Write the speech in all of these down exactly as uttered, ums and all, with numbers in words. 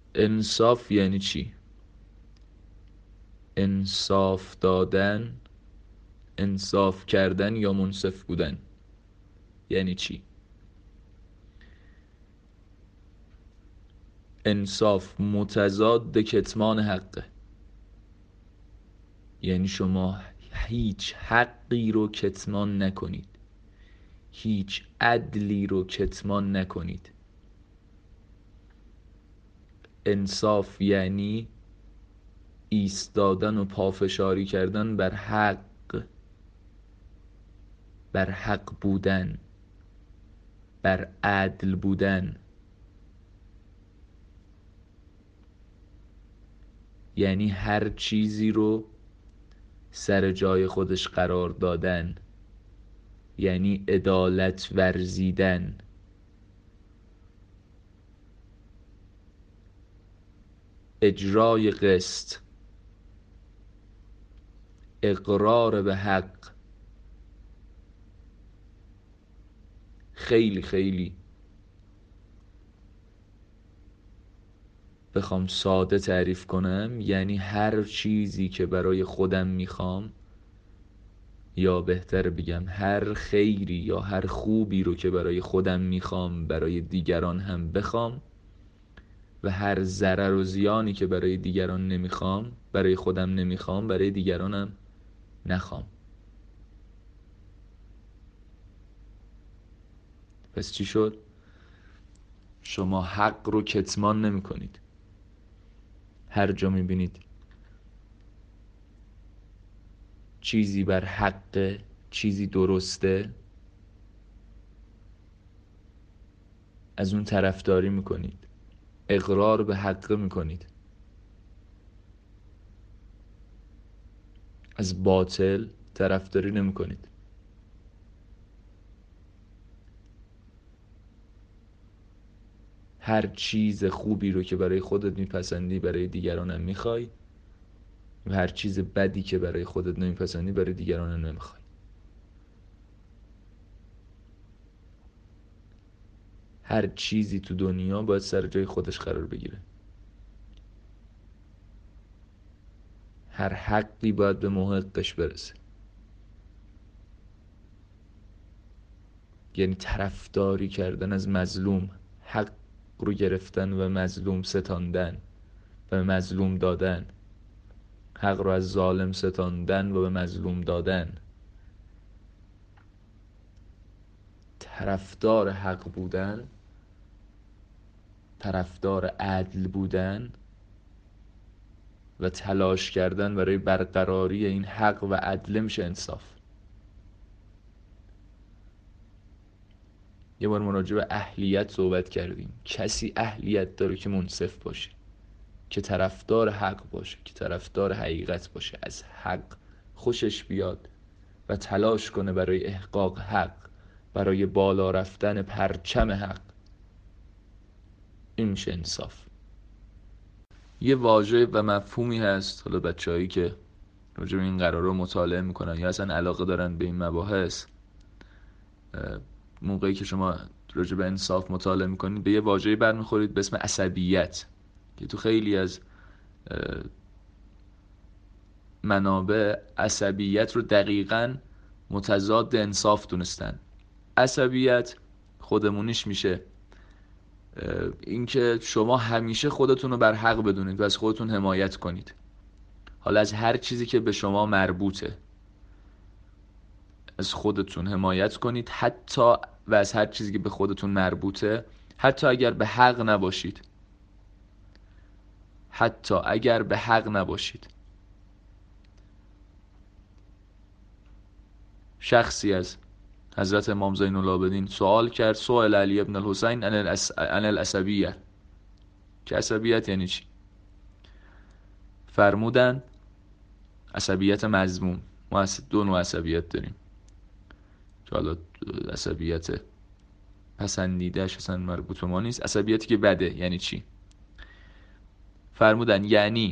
انصاف یعنی چی؟ انصاف دادن، انصاف کردن یا منصف بودن یعنی چی؟ انصاف متضاد کتمان حقه، یعنی شما هیچ حقی رو کتمان نکنید، هیچ عدلی رو کتمان نکنید. انصاف یعنی ایستادن و پافشاری کردن بر حق، بر حق بودن، بر عدل بودن. یعنی هر چیزی رو سر جای خودش قرار دادن، یعنی عدالت ورزیدن. اجرای قسط، اقرار به حق. خیلی خیلی بخوام ساده تعریف کنم، یعنی هر چیزی که برای خودم میخوام، یا بهتر بگم هر خیری یا هر خوبی رو که برای خودم میخوام برای دیگران هم بخوام، و هر ضرر و زیانی که برای دیگران نمیخوام، برای خودم نمیخوام، برای دیگرانم نخوام. پس چی شد؟ شما حق رو کتمان نمی کنید. هر جا می بینید چیزی بر حق، چیزی درسته، از اون طرفداری می کنید، اقرار به حق می کنید. از باطل طرفداری نمی کنید. هر چیز خوبی رو که برای خودت میپسندی برای دیگرانم میخوای، و هر چیز بدی که برای خودت نمیپسندی برای دیگرانم نمیخوای. هر چیزی تو دنیا باید سر جای خودش قرار بگیره. هر حقی باید به محقش برسه. یعنی طرفداری کردن از مظلوم، حق رو گرفتن و مظلوم ستاندن و مظلوم دادن، حق رو از ظالم ستاندن و به مظلوم دادن. طرفدار حق بودن، طرفدار عدل بودن و تلاش کردن برای برقراری این حق و عدل میشه انصاف. یه بار مراجع به اهلیت صحبت کردیم. کسی اهلیت داره که منصف باشه، که طرفدار حق باشه، که طرفدار حقیقت باشه، از حق خوشش بیاد و تلاش کنه برای احقاق حق، برای بالا رفتن پرچم حق. این میشه انصاف. یه واژه و مفهومی هست، حالا بچه‌هایی که راجع به این قرار رو مطالعه میکنن یا اصلا علاقه دارن به این مباحث، موقعی که شما راجع به انصاف مطالعه میکنید به یه واژه‌ای برمیخورید به اسم عصبیت، که تو خیلی از منابع عصبیت رو دقیقاً متضاد انصاف دونستن. عصبیت خودمونیش میشه اینکه شما همیشه خودتون رو بر حق بدونید و از خودتون حمایت کنید، حالا از هر چیزی که به شما مربوطه از خودتون حمایت کنید، حتی و از هر چیزی که به خودتون مربوطه، حتی اگر به حق نباشید، حتی اگر به حق نباشید. شخصی از حضرت امام زین العابدین سوال کرد، سوال علی ابن الحسین عن العصبیه، که عصبیت یعنی چی؟ فرمودن عصبیت مذموم. ما دو نوع عصبیت داریم، که حالا عصبیت پسندیدهش اصلا مربوط به ما نیست. عصبیتی که بده یعنی چی؟ فرمودن یعنی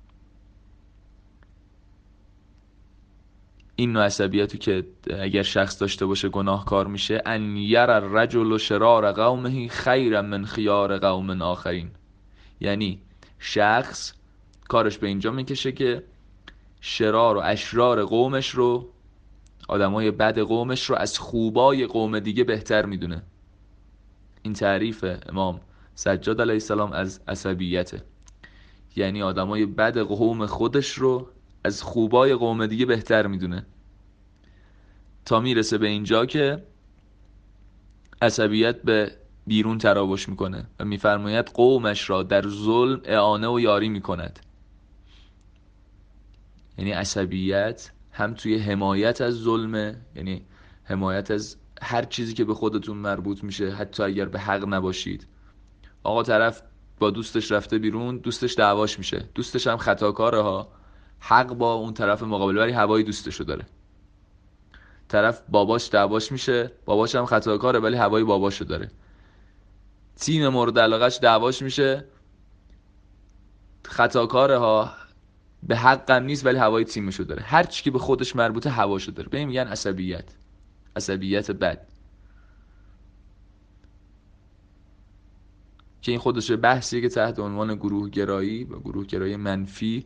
این نوع عصبیتی که اگر شخص داشته باشه گناهکار میشه، ان یر الرجل شرار قومه خیرا من خیار قوم آخرین، یعنی شخص کارش به اینجا میکشه که شرار و اشرار قومش رو، آدمای بد قومش رو از خوبای قوم دیگه بهتر میدونه. این تعریف امام سجاد علیه السلام از عصبیته، یعنی آدمای بد قوم خودش رو از خوبای قوم دیگه بهتر میدونه، تا میرسه به اینجا که عصبیت به بیرون تراوش میکنه و میفرماید قومش را در ظلم اعانه و یاری میکند. یعنی عصبیت هم توی حمایت از ظلمه، یعنی حمایت از هر چیزی که به خودتون مربوط میشه حتی اگر به حق نباشید. آقا طرف با دوستش رفته بیرون، دوستش دعواش میشه، دوستش هم خطاکاره ها، حق با اون طرف مقابل، ولی هوای دوستشو داره. طرف باباش دعواش میشه، باباش هم خطاکاره ولی هوای باباشو داره. تیم مورد علاقش دعواش میشه، خطاکاره ها، به حقم نیست ولی هوای تیمشو داره. هر چی که به خودش مربوطه هواشو داره. ببین میگن عصبیت، عصبیت بد، که این خودش بحثیه که تحت عنوان گروه گرایی و گروه گرایی منفی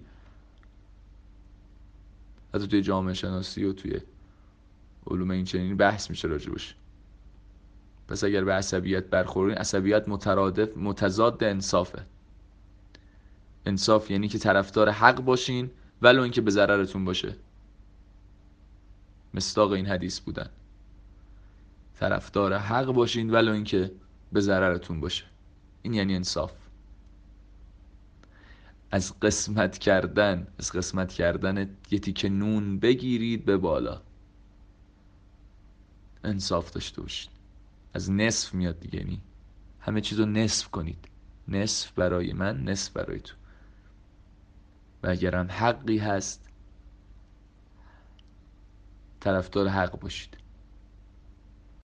حتی توی جامعه شناسی و توی علوم این چنینی بحث میشه راجبش. پس اگر به عصبیت برخورین، عصبیت مترادف متضاد انصافه. انصاف یعنی که طرفدار حق باشین ولو اینکه به ضررتون باشه. مصداق این حدیث بودن، طرفدار حق باشین ولو اینکه به ضررتون باشه. این یعنی انصاف. از قسمت کردن از قسمت کردن یه تیکه نون بگیرید به بالا. انصاف داشته باشید. از نصف میاد دیگه، یعنی همه چیزو نصف کنید، نصف برای من، نصف برای تو. و اگر هم حقی هست طرفدار حق باشید.